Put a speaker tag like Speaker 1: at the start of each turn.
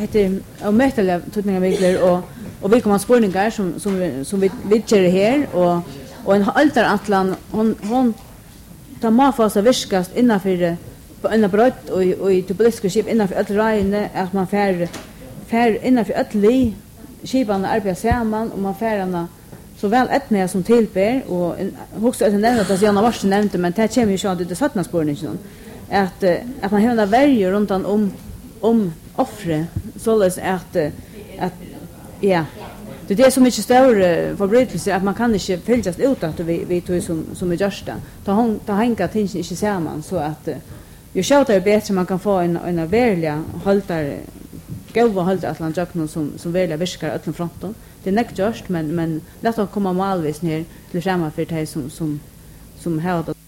Speaker 1: heter omöjliga tutningar och vi kommer spårningar som vi gör här och en altaratlan hon tar man för sig viskast innanför en brott och i politiska skip innanför ett rejne att man fär innanför ett li skipan arbetar samman och man färarna så väl etnia som tillber och också att nämna att Janne Marsen nämnde men det kommer ju så att det sattna spårningen att man har värje runt om offre således att ja det är så mycket större förbrytelser att man kan inte fäljas ut att vi tog som är görsta ta hänga ting inte samman så att ju skjuter bättre man kan få en verkliga hållare gåva hållta att land jakten som verkliga viskar öppen fronten det är näkt görst men låt oss komma malvis ner till samma för det som har